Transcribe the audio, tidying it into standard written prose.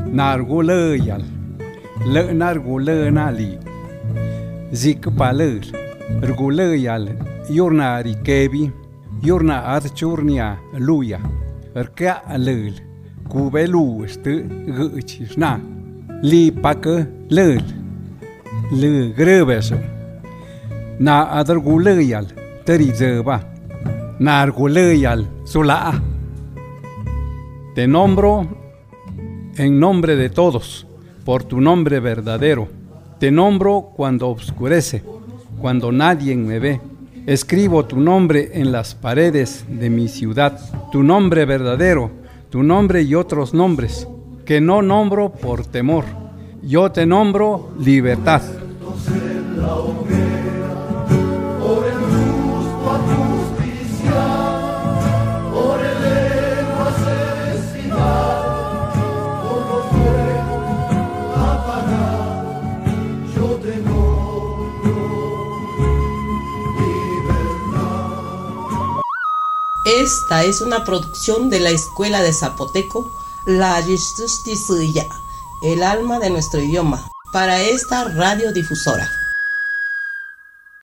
narguleyal le nargulena zikpalel rguleyal yurna rikebi yurna archurnia luya erka lel kubelu stu gchna li pak lel le grebeso na adarguleyal terizeba narguleyal sula. Te nombro en nombre de todos, por tu nombre verdadero. Te nombro cuando oscurece, cuando nadie me ve. Escribo tu nombre en las paredes de mi ciudad, tu nombre verdadero, tu nombre y otros nombres, que no nombro por temor. Yo te nombro libertad. Esta es una producción de la Escuela de Zapoteco, La Justicia, el alma de nuestro idioma, para esta radiodifusora.